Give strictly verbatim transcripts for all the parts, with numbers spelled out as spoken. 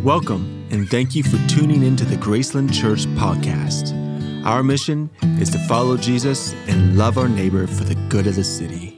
Welcome, and thank you for tuning into the Graceland Church podcast. Our mission is to follow Jesus and love our neighbor for the good of the city.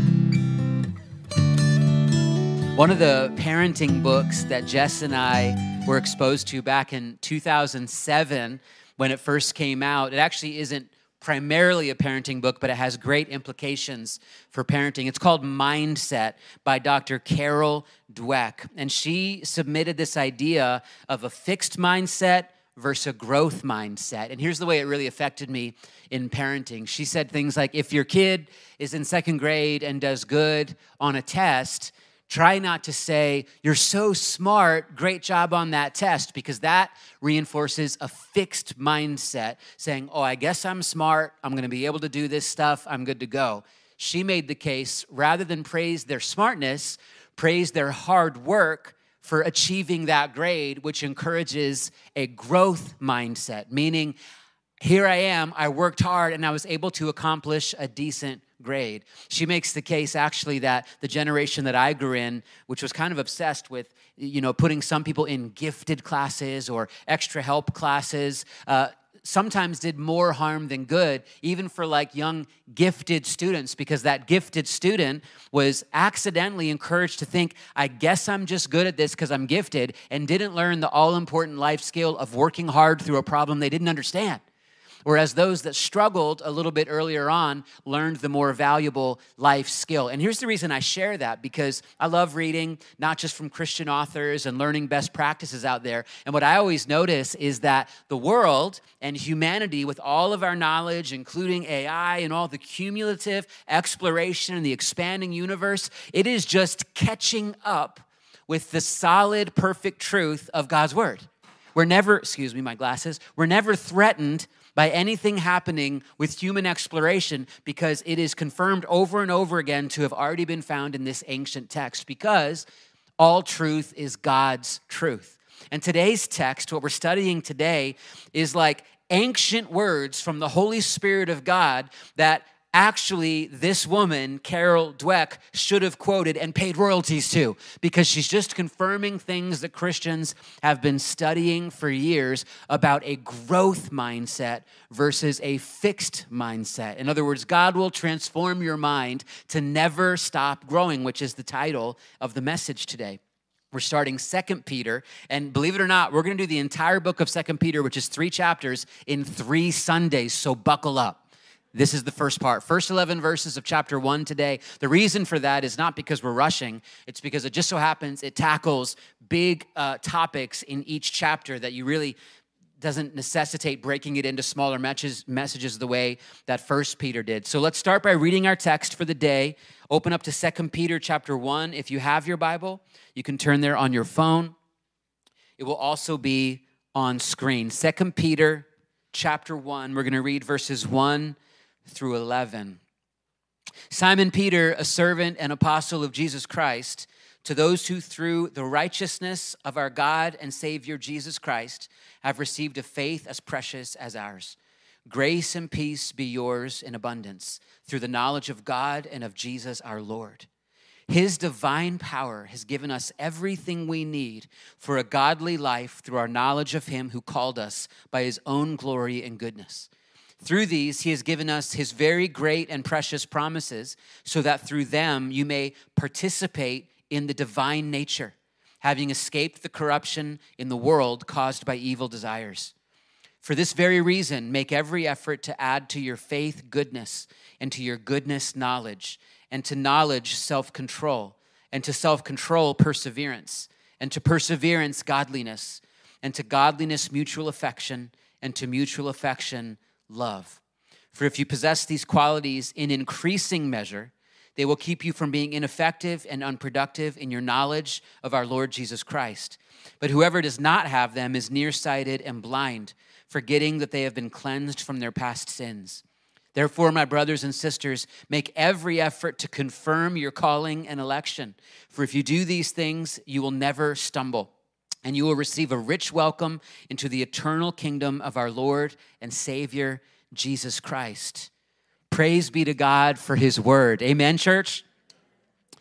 One of the parenting books that Jess and I were exposed to back in two thousand seven when it first came out, it actually isn't primarily a parenting book, but it has great implications for parenting. It's called Mindset by Doctor Carol Dweck. And she submitted this idea of a fixed mindset versus a growth mindset. And here's the way it really affected me in parenting. She said things like, if your kid is in second grade and does good on a test, try not to say, you're so smart, great job on that test, because that reinforces a fixed mindset, saying, oh, I guess I'm smart, I'm gonna be able to do this stuff, I'm good to go. She made the case, rather than praise their smartness, praise their hard work for achieving that grade, which encourages a growth mindset, meaning, here I am, I worked hard, and I was able to accomplish a decent grade. She makes the case actually that the generation that I grew in, which was kind of obsessed with, you know, putting some people in gifted classes or extra help classes, uh, sometimes did more harm than good, even for like young gifted students, because that gifted student was accidentally encouraged to think, I guess I'm just good at this because I'm gifted, and didn't learn the all-important life skill of working hard through a problem they didn't understand. Whereas those that struggled a little bit earlier on learned the more valuable life skill. And here's the reason I share that, because I love reading, not just from Christian authors, and learning best practices out there. And what I always notice is that the world and humanity, with all of our knowledge, including A I and all the cumulative exploration and the expanding universe, it is just catching up with the solid, perfect truth of God's word. We're never, excuse me, my glasses, we're never threatened by anything happening with human exploration, because it is confirmed over and over again to have already been found in this ancient text, because all truth is God's truth. And today's text, what we're studying today, is like ancient words from the Holy Spirit of God that actually this woman, Carol Dweck, should have quoted and paid royalties to, because she's just confirming things that Christians have been studying for years about a growth mindset versus a fixed mindset. In other words, God will transform your mind to never stop growing, which is the title of the message today. We're starting Second Peter, and believe it or not, we're going to do the entire book of Second Peter, which is three chapters, in three Sundays, so buckle up. This is the first part. First eleven verses of chapter one today. The reason for that is not because we're rushing. It's because it just so happens it tackles big uh, topics in each chapter that you really doesn't necessitate breaking it into smaller messages, messages the way that First Peter did. So let's start by reading our text for the day. Open up to Second Peter chapter one. If you have your Bible, you can turn there on your phone. It will also be on screen. Second Peter chapter one. We're going to read verses one through eleven. Simon Peter, a servant and apostle of Jesus Christ, to those who through the righteousness of our God and Savior Jesus Christ have received a faith as precious as ours. Grace and peace be yours in abundance through the knowledge of God and of Jesus our Lord. His divine power has given us everything we need for a godly life through our knowledge of him who called us by his own glory and goodness. Through these, he has given us his very great and precious promises, so that through them you may participate in the divine nature, having escaped the corruption in the world caused by evil desires. For this very reason, make every effort to add to your faith goodness, and to your goodness knowledge, and to knowledge self-control, and to self-control perseverance, and to perseverance godliness, and to godliness mutual affection, and to mutual affection love. For if you possess these qualities in increasing measure, they will keep you from being ineffective and unproductive in your knowledge of our Lord Jesus Christ. But whoever does not have them is nearsighted and blind, forgetting that they have been cleansed from their past sins. Therefore, my brothers and sisters, make every effort to confirm your calling and election. For if you do these things, you will never stumble, and you will receive a rich welcome into the eternal kingdom of our Lord and Savior, Jesus Christ. Praise be to God for his word. Amen, church?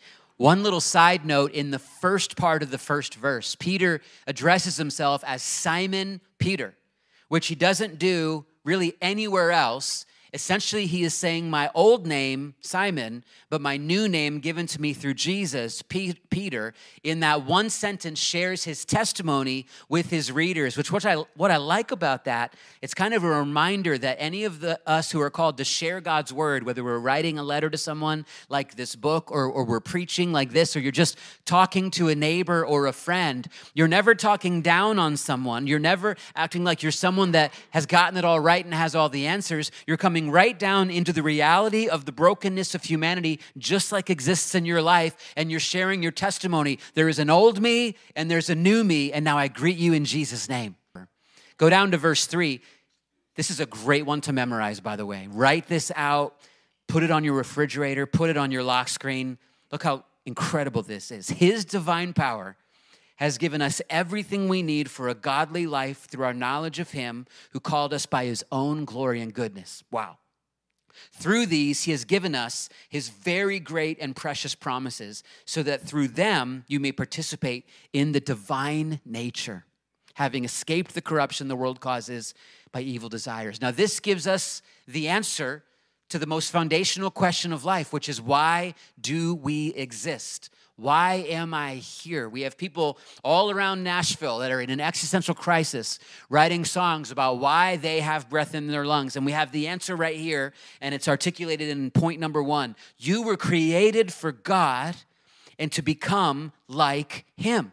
One little side note in the first part of the first verse, Peter addresses himself as Simon Peter, which he doesn't do really anywhere else. Essentially, he is saying my old name, Simon, but my new name given to me through Jesus, P- Peter, in that one sentence shares his testimony with his readers, which what I, what I like about that, it's kind of a reminder that any of the, us who are called to share God's word, whether we're writing a letter to someone like this book, or, or we're preaching like this, or you're just talking to a neighbor or a friend, you're never talking down on someone. You're never acting like you're someone that has gotten it all right and has all the answers. You're coming right down into the reality of the brokenness of humanity, just like exists in your life, and you're sharing your testimony. There is an old me and there's a new me, and now I greet you in Jesus' name. Go down to verse three. This is a great one to memorize, by the way. Write this out, put it on your refrigerator, put it on your lock screen. Look how incredible this is. His divine power has given us everything we need for a godly life through our knowledge of him who called us by his own glory and goodness. Wow. Through these, he has given us his very great and precious promises so that through them you may participate in the divine nature, having escaped the corruption the world causes by evil desires. Now, this gives us the answer to the most foundational question of life, which is, why do we exist? Why am I here? We have people all around Nashville that are in an existential crisis writing songs about why they have breath in their lungs. And we have the answer right here, and it's articulated in point number one. You were created for God and to become like him.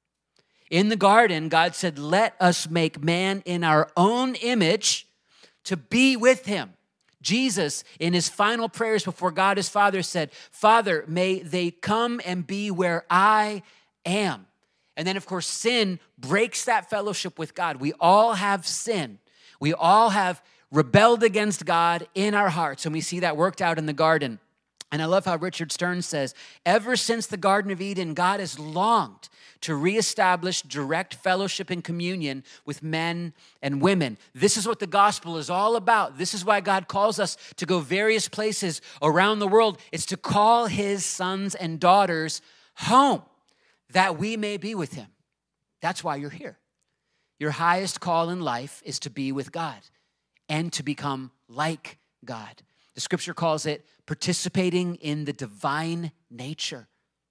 In the garden, God said, let us make man in our own image to be with him. Jesus, in his final prayers before God his Father, said, Father, may they come and be where I am. And then, of course, sin breaks that fellowship with God. We all have sin. We all have rebelled against God in our hearts, and we see that worked out in the garden. And I love how Richard Stearns says, ever since the Garden of Eden, God has longed to reestablish direct fellowship and communion with men and women. This is what the gospel is all about. This is why God calls us to go various places around the world. It's to call his sons and daughters home, that we may be with him. That's why you're here. Your highest call in life is to be with God and to become like God. The scripture calls it participating in the divine nature.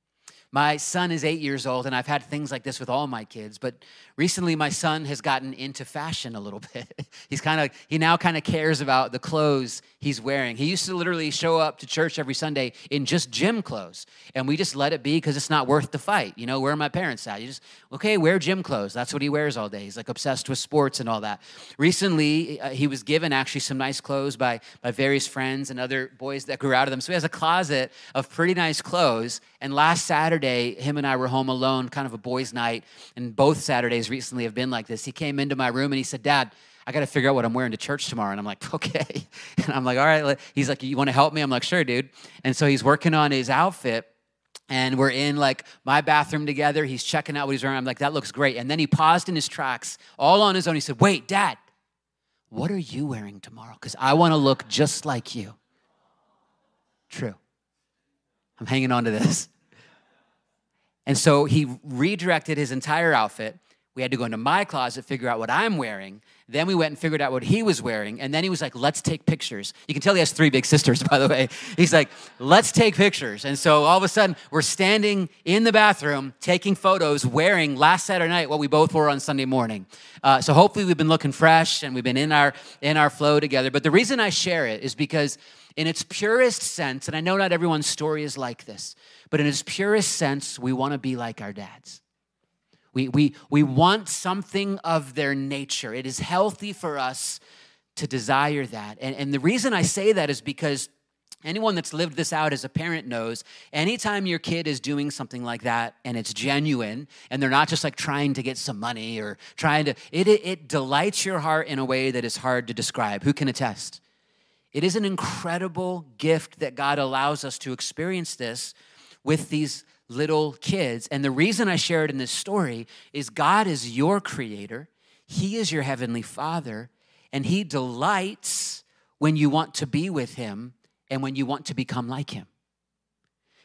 My son is eight years old, and I've had things like this with all my kids, but recently my son has gotten into fashion a little bit. He's kind of, he now kind of cares about the clothes he's wearing. He used to literally show up to church every Sunday in just gym clothes, and we just let it be because it's not worth the fight. You know, where are my parents at? You just, okay, wear gym clothes. That's what he wears all day. He's like obsessed with sports and all that. Recently, uh, he was given actually some nice clothes by, by various friends and other boys that grew out of them. So he has a closet of pretty nice clothes, and last Saturday, him and I were home alone, kind of a boys' night, and both Saturdays recently have been like this. He came into my room and he said, Dad, I got to figure out what I'm wearing to church tomorrow. And I'm like, okay. And I'm like, all right. He's like, you want to help me? I'm like, sure, dude. And so he's working on his outfit, and we're in like my bathroom together. He's checking out what he's wearing. I'm like, that looks great. And then he paused in his tracks, all on his own. He said, wait, Dad, what are you wearing tomorrow? Because I want to look just like you. True. I'm hanging on to this. And so he redirected his entire outfit. We had to go into my closet, figure out what I'm wearing. Then we went and figured out what he was wearing. And then he was like, let's take pictures. You can tell he has three big sisters, by the way. He's like, let's take pictures. And so all of a sudden, we're standing in the bathroom, taking photos, wearing last Saturday night what we both wore on Sunday morning. Uh, so hopefully we've been looking fresh and we've been in our, in our flow together. But the reason I share it is because in its purest sense, and I know not everyone's story is like this, but in its purest sense, we want to be like our dads. We, we, we want something of their nature. It is healthy for us to desire that. And, and the reason I say that is because anyone that's lived this out as a parent knows anytime your kid is doing something like that and it's genuine and they're not just like trying to get some money or trying to, it, it, it delights your heart in a way that is hard to describe. Who can attest? It is an incredible gift that God allows us to experience this with these little kids. And the reason I share it in this story is God is your creator. He is your heavenly Father, and he delights when you want to be with him and when you want to become like him.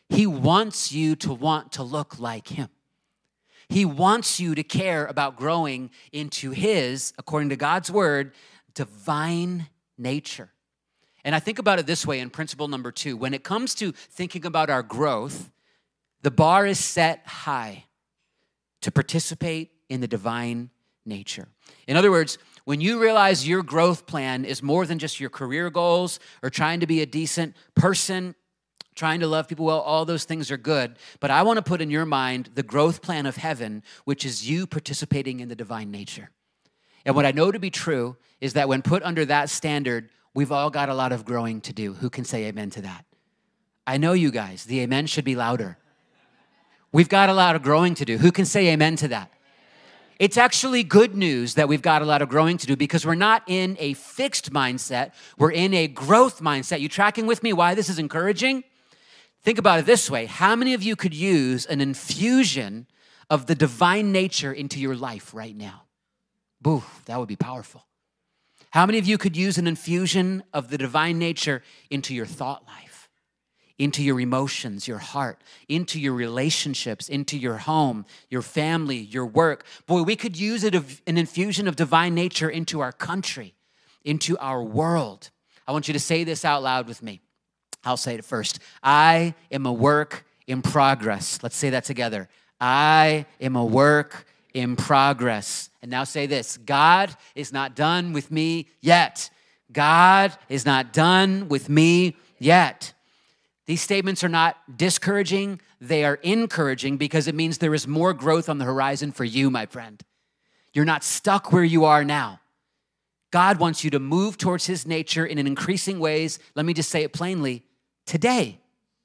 He wants you to want to look like him. He wants you to care about growing into his, according to God's word, divine nature. And I think about it this way in principle number two. When it comes to thinking about our growth, the bar is set high to participate in the divine nature. In other words, when you realize your growth plan is more than just your career goals or trying to be a decent person, trying to love people well, all those things are good. But I want to put in your mind the growth plan of heaven, which is you participating in the divine nature. And what I know to be true is that when put under that standard, we've all got a lot of growing to do. Who can say amen to that? I know you guys. The amen should be louder. We've got a lot of growing to do. Who can say amen to that? It's actually good news that we've got a lot of growing to do because we're not in a fixed mindset. We're in a growth mindset. You tracking with me why this is encouraging? Think about it this way. How many of you could use an infusion of the divine nature into your life right now? Boo, that would be powerful. How many of you could use an infusion of the divine nature into your thought life, into your emotions, your heart, into your relationships, into your home, your family, your work? Boy, we could use it, an infusion of divine nature into our country, into our world. I want you to say this out loud with me. I'll say it first. I am a work in progress. Let's say that together. I am a work in progress. And now say this. God is not done with me yet. God is not done with me yet. These statements are not discouraging. They are encouraging because it means there is more growth on the horizon for you, my friend. You're not stuck where you are now. God wants you to move towards his nature in an increasing ways. Let me just say it plainly. Today.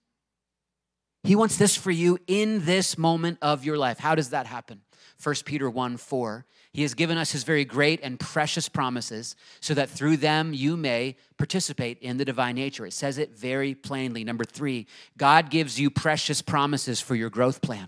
He wants this for you in this moment of your life. How does that happen? First Peter one four. He has given us his very great and precious promises so that through them you may participate in the divine nature. It says it very plainly. Number three, God gives you precious promises for your growth plan.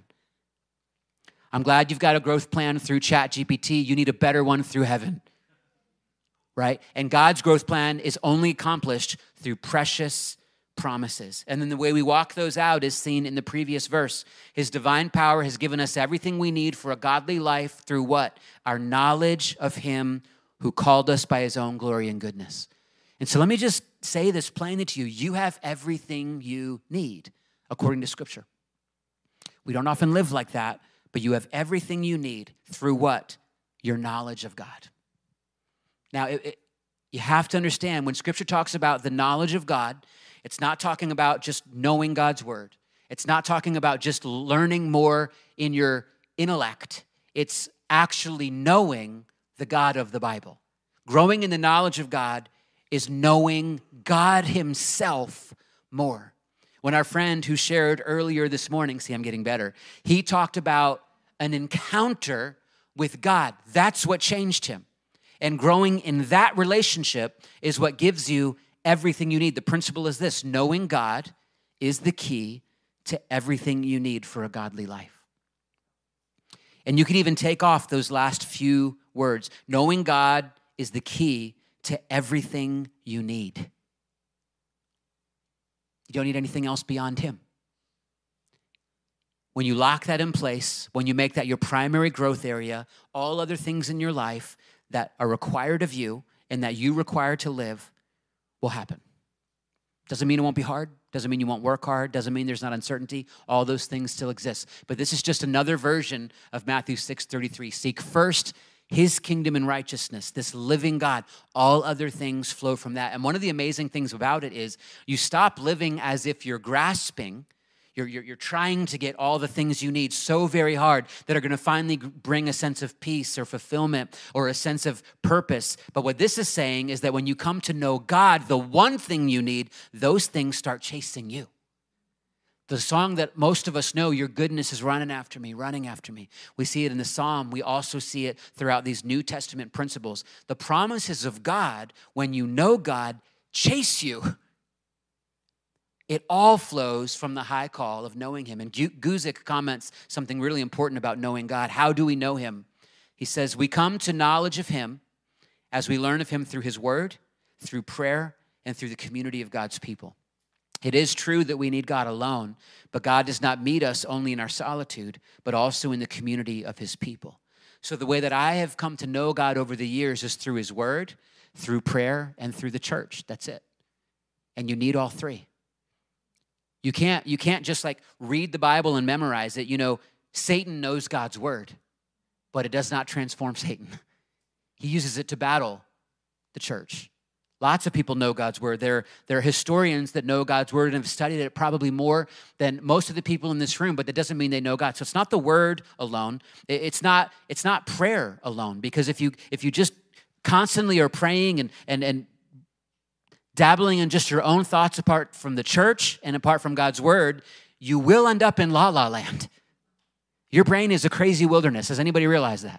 I'm glad you've got a growth plan through ChatGPT. You need a better one through heaven, right? And God's growth plan is only accomplished through precious promises. And then the way we walk those out is seen in the previous verse. His divine power has given us everything we need for a godly life through what? Our knowledge of him who called us by his own glory and goodness. And so let me just say this plainly to you. You have everything you need according to Scripture. We don't often live like that, but you have everything you need through what? Your knowledge of God. Now, it, it, you have to understand when Scripture talks about the knowledge of God, it's not talking about just knowing God's word. It's not talking about just learning more in your intellect. It's actually knowing the God of the Bible. Growing in the knowledge of God is knowing God himself more. When our friend who shared earlier this morning, see, I'm getting better, he talked about an encounter with God. That's what changed him. And growing in that relationship is what gives you everything you need. The principle is this: knowing God is the key to everything you need for a godly life. And you can even take off those last few words. Knowing God is the key to everything you need. You don't need anything else beyond him. When you lock that in place, when you make that your primary growth area, all other things in your life that are required of you and that you require to live will happen. Doesn't mean it won't be hard. Doesn't mean you won't work hard. Doesn't mean there's not uncertainty. All those things still exist. But this is just another version of Matthew six thirty-three. Seek first his kingdom and righteousness, this living God. All other things flow from that. And one of the amazing things about it is you stop living as if you're grasping. You're, you're, you're trying to get all the things you need so very hard that are going to finally bring a sense of peace or fulfillment or a sense of purpose. But what this is saying is that when you come to know God, the one thing you need, those things start chasing you. The song that most of us know, your goodness is running after me, running after me. We see it in the Psalm. We also see it throughout these New Testament principles. The promises of God, when you know God, chase you. It all flows from the high call of knowing him. And Guzik comments something really important about knowing God. How do we know him? He says, we come to knowledge of him as we learn of him through his word, through prayer, and through the community of God's people. It is true that we need God alone, but God does not meet us only in our solitude, but also in the community of his people. So the way that I have come to know God over the years is through his word, through prayer, and through the church. That's it. And you need all three. You can't, you can't just like read the Bible and memorize it. You know, Satan knows God's word, but it does not transform Satan. He uses it to battle the church. Lots of people know God's word. There, there are historians that know God's word and have studied it probably more than most of the people in this room, but that doesn't mean they know God. So it's not the word alone. It's not, it's not prayer alone, because if you if you just constantly are praying and and and dabbling in just your own thoughts apart from the church and apart from God's word, you will end up in la la land. Your brain is a crazy wilderness. Does anybody realize that?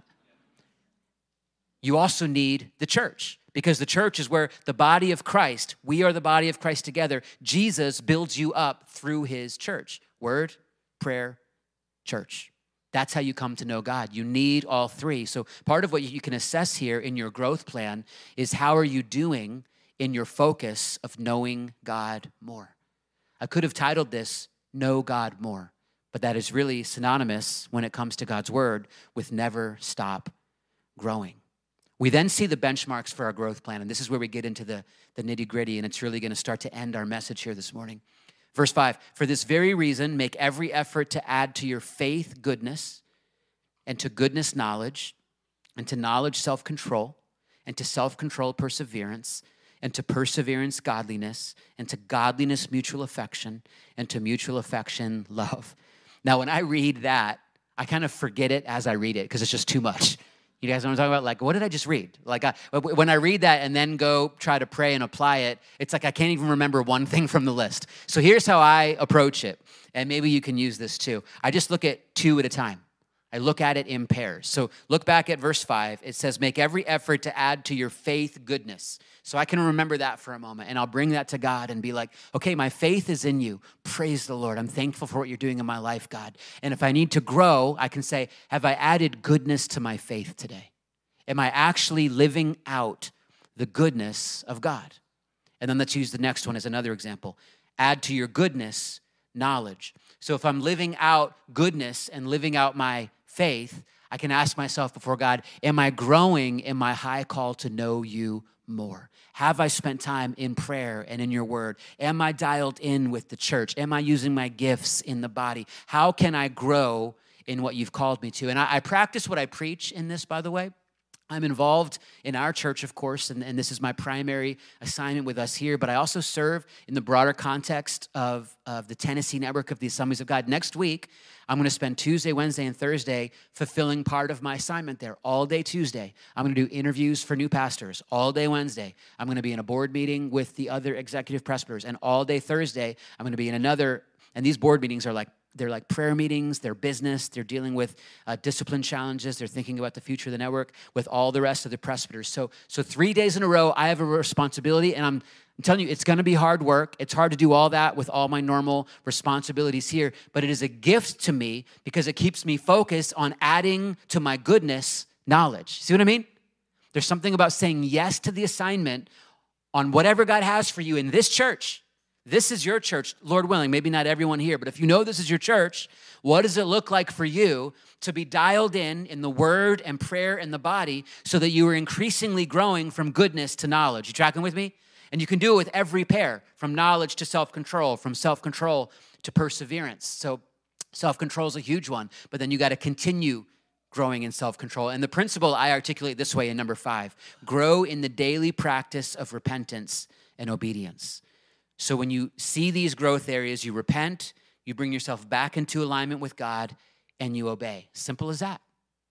You also need the church, because the church is where the body of Christ, we are the body of Christ together. Jesus builds you up through his church. Word, prayer, church. That's how you come to know God. You need all three. So part of what you can assess here in your growth plan is how are you doing in your focus of knowing God more. I could have titled this, Know God More, but that is really synonymous when it comes to God's word with never stop growing. We then see the benchmarks for our growth plan, and this is where we get into the, the nitty-gritty, and it's really going to start to end our message here this morning. Verse five, for this very reason, make every effort to add to your faith goodness, and to goodness knowledge, and to knowledge self-control, and to self-control perseverance, and to perseverance godliness, and to godliness mutual affection, and to mutual affection love. Now, when I read that, I kind of forget it as I read it because it's just too much. You guys know what I'm talking about? Like, what did I just read? Like, I, when I read that and then go try to pray and apply it, it's like I can't even remember one thing from the list. So here's how I approach it, and maybe you can use this too. I just look at two at a time. I look at it in pairs. So look back at verse five. It says, make every effort to add to your faith goodness. So I can remember that for a moment, and I'll bring that to God and be like, okay, my faith is in you. Praise the Lord. I'm thankful for what you're doing in my life, God. And if I need to grow, I can say, have I added goodness to my faith today? Am I actually living out the goodness of God? And then let's use the next one as another example. Add to your goodness knowledge. So if I'm living out goodness and living out my faith, I can ask myself before God, am I growing in my high call to know you more? Have I spent time in prayer and in your word? Am I dialed in with the church? Am I using my gifts in the body? How can I grow in what you've called me to? And I, I practice what I preach in this, by the way. I'm involved in our church, of course, and, and this is my primary assignment with us here, but I also serve in the broader context of, of the Tennessee Network of the Assemblies of God. Next week, I'm going to spend Tuesday, Wednesday, and Thursday fulfilling part of my assignment there. All day Tuesday, I'm going to do interviews for new pastors. All day Wednesday, I'm going to be in a board meeting with the other executive presbyters. And all day Thursday, I'm going to be in another, and these board meetings are like They're like prayer meetings, they're business, they're dealing with uh, discipline challenges, they're thinking about the future of the network with all the rest of the presbyters. So so three days in a row, I have a responsibility, and I'm, I'm telling you, it's gonna be hard work. It's hard to do all that with all my normal responsibilities here, but it is a gift to me because it keeps me focused on adding to my goodness knowledge. See what I mean? There's something about saying yes to the assignment on whatever God has for you in this church. This is your church, Lord willing, maybe not everyone here, but if you know this is your church, what does it look like for you to be dialed in in the word and prayer and the body so that you are increasingly growing from goodness to knowledge? You tracking with me? And you can do it with every pair, from knowledge to self-control, from self-control to perseverance. So self-control is a huge one, but then you got to continue growing in self-control. And the principle I articulate this way in number five, grow in the daily practice of repentance and obedience. So when you see these growth areas, you repent, you bring yourself back into alignment with God, and you obey. Simple as that.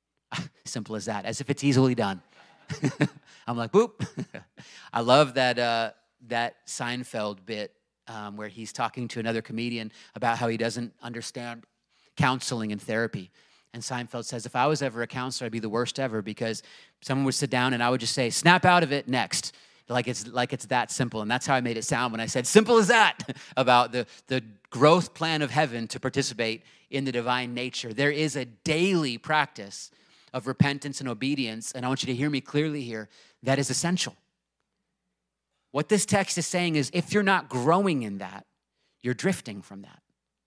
Simple as that, as if it's easily done. I'm like, boop. I love that uh, that Seinfeld bit um, where he's talking to another comedian about how he doesn't understand counseling and therapy. And Seinfeld says, if I was ever a counselor, I'd be the worst ever, because someone would sit down and I would just say, snap out of it, next. Like it's like it's that simple. And that's how I made it sound when I said simple as that about the, the growth plan of heaven to participate in the divine nature. There is a daily practice of repentance and obedience, and I want you to hear me clearly here, that is essential. What this text is saying is if you're not growing in that, you're drifting from that.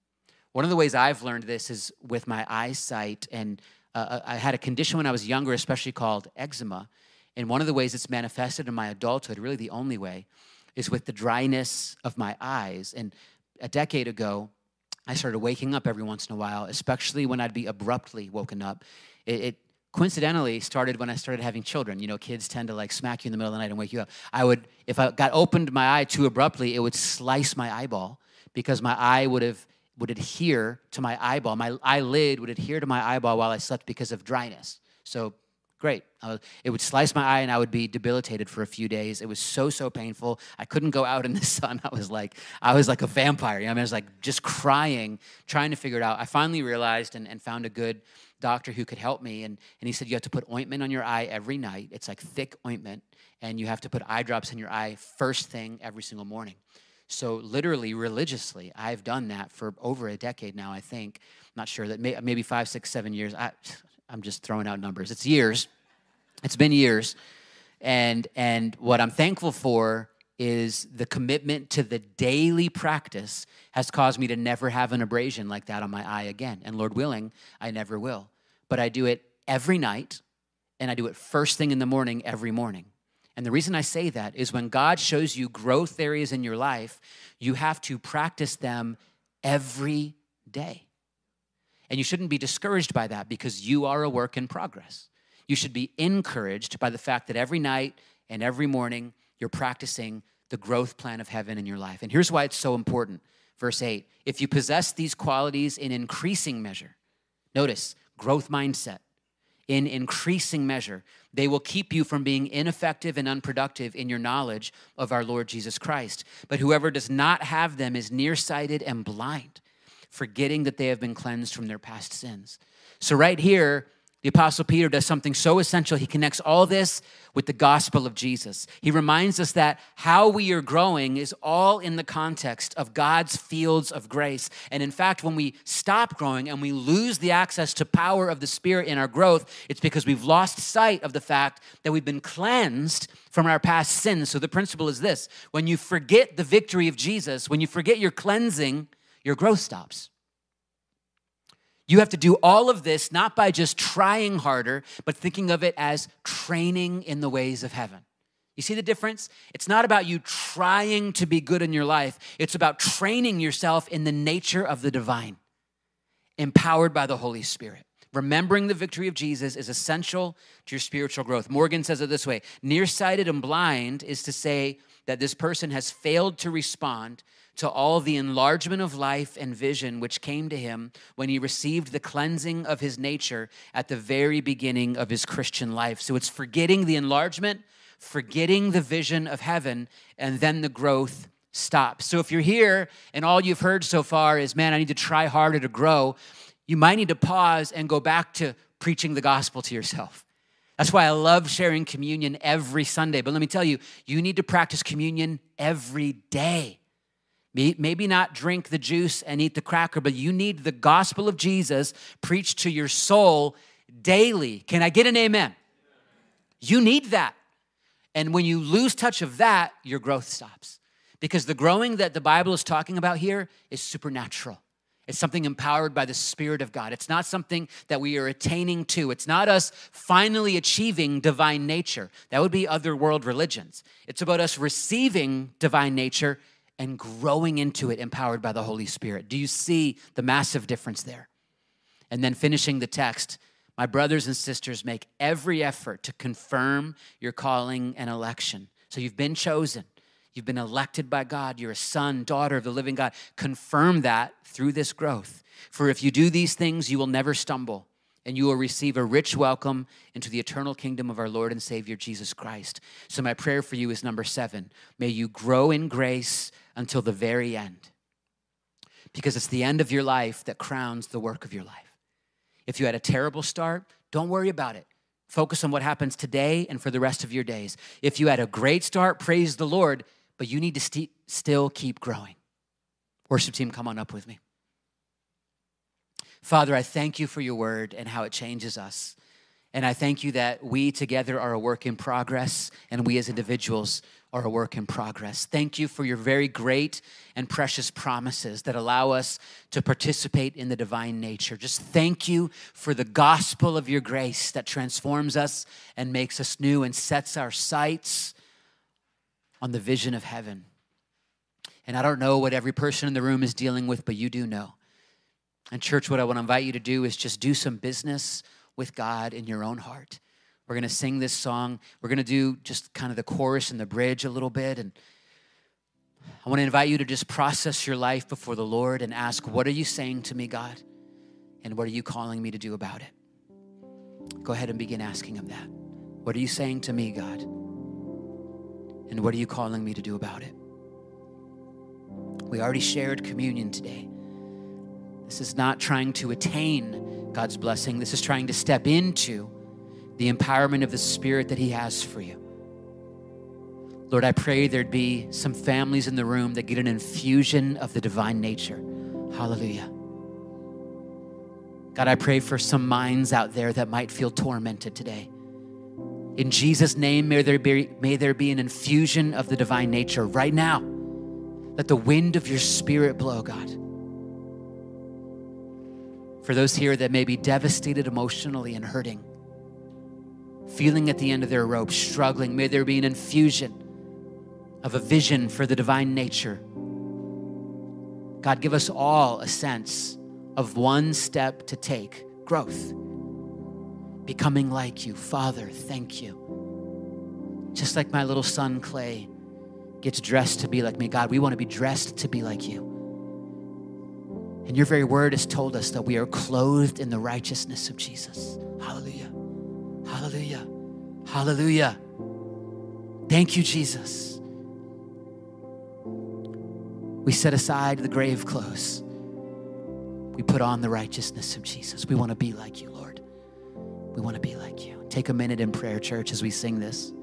One of the ways I've learned this is with my eyesight, and uh, I had a condition when I was younger, especially called eczema, and one of the ways it's manifested in my adulthood, really the only way, is with the dryness of my eyes. And a decade ago, I started waking up every once in a while, especially when I'd be abruptly woken up. It, it coincidentally started when I started having children. You know, kids tend to like smack you in the middle of the night and wake you up. I would, if I got opened my eye too abruptly, it would slice my eyeball because my eye would have would adhere to my eyeball. My eyelid would adhere to my eyeball while I slept because of dryness. So great. I was, it would slice my eye and I would be debilitated for a few days. It was so, so painful. I couldn't go out in the sun. I was like, I was like a vampire. You know, I, mean, I was like just crying, trying to figure it out. I finally realized and, and found a good doctor who could help me. And, and he said, you have to put ointment on your eye every night. It's like thick ointment. And you have to put eye drops in your eye first thing every single morning. So literally, religiously, I've done that for over a decade now, I think. I'm not sure, that may, maybe five, six, seven years. I, I'm just throwing out numbers. It's years. It's been years. And, and what I'm thankful for is the commitment to the daily practice has caused me to never have an abrasion like that on my eye again. And Lord willing, I never will. But I do it every night, and I do it first thing in the morning every morning. And the reason I say that is when God shows you growth areas in your life, you have to practice them every day. And you shouldn't be discouraged by that because you are a work in progress. You should be encouraged by the fact that every night and every morning you're practicing the growth plan of heaven in your life. And here's why it's so important. Verse eight, if you possess these qualities in increasing measure, notice, growth mindset, in increasing measure, they will keep you from being ineffective and unproductive in your knowledge of our Lord Jesus Christ. But whoever does not have them is nearsighted and blind, forgetting that they have been cleansed from their past sins. So right here, the Apostle Peter does something so essential. He connects all this with the gospel of Jesus. He reminds us that how we are growing is all in the context of God's fields of grace. And in fact, when we stop growing and we lose the access to power of the Spirit in our growth, it's because we've lost sight of the fact that we've been cleansed from our past sins. So the principle is this: when you forget the victory of Jesus, when you forget your cleansing, your growth stops. You have to do all of this not by just trying harder, but thinking of it as training in the ways of heaven. You see the difference? It's not about you trying to be good in your life. It's about training yourself in the nature of the divine, empowered by the Holy Spirit. Remembering the victory of Jesus is essential to your spiritual growth. Morgan says it this way: nearsighted and blind is to say that this person has failed to respond to all the enlargement of life and vision which came to him when he received the cleansing of his nature at the very beginning of his Christian life. So it's forgetting the enlargement, forgetting the vision of heaven, and then the growth stops. So if you're here and all you've heard so far is, man, I need to try harder to grow, you might need to pause and go back to preaching the gospel to yourself. That's why I love sharing communion every Sunday. But let me tell you, you need to practice communion every day. Maybe not drink the juice and eat the cracker, but you need the gospel of Jesus preached to your soul daily. Can I get an amen? You need that. And when you lose touch of that, your growth stops. Because the growing that the Bible is talking about here is supernatural. It's something empowered by the Spirit of God. It's not something that we are attaining to. It's not us finally achieving divine nature. That would be other world religions. It's about us receiving divine nature and growing into it, empowered by the Holy Spirit. Do you see the massive difference there? And then finishing the text, my brothers and sisters, make every effort to confirm your calling and election. So you've been chosen. You've been elected by God. You're a son, daughter of the living God. Confirm that through this growth. For if you do these things, you will never stumble, and you will receive a rich welcome into the eternal kingdom of our Lord and Savior, Jesus Christ. So my prayer for you is number seven. May you grow in grace until the very end, because it's the end of your life that crowns the work of your life. If you had a terrible start, don't worry about it. Focus on what happens today and for the rest of your days. If you had a great start, praise the Lord, but you need to st- still keep growing. Worship team, come on up with me. Father, I thank you for your word and how it changes us. And I thank you that we together are a work in progress, and we as individuals are a work in progress. Thank you for your very great and precious promises that allow us to participate in the divine nature. Just thank you for the gospel of your grace that transforms us and makes us new and sets our sights on the vision of heaven. And I don't know what every person in the room is dealing with, but you do know. And church, what I want to invite you to do is just do some business with God in your own heart. We're going to sing this song. We're going to do just kind of the chorus and the bridge a little bit. And I want to invite you to just process your life before the Lord and ask, what are you saying to me, God? And what are you calling me to do about it? Go ahead and begin asking him that. What are you saying to me, God? And what are you calling me to do about it? We already shared communion today. This is not trying to attain God's blessing. This is trying to step into the empowerment of the Spirit that he has for you. Lord, I pray there'd be some families in the room that get an infusion of the divine nature. Hallelujah. God, I pray for some minds out there that might feel tormented today. In Jesus' name, may there be, may there be an infusion of the divine nature right now. Let the wind of your Spirit blow, God. For those here that may be devastated emotionally and hurting, feeling at the end of their rope, struggling, may there be an infusion of a vision for the divine nature. God, give us all a sense of one step to take, growth, becoming like you. Father, thank you. Just like my little son, Clay, gets dressed to be like me. God, we want to be dressed to be like you. And your very word has told us that we are clothed in the righteousness of Jesus. Hallelujah. Hallelujah. Hallelujah. Thank you, Jesus. We set aside the grave clothes. We put on the righteousness of Jesus. We want to be like you, Lord. We want to be like you. Take a minute in prayer, church, as we sing this.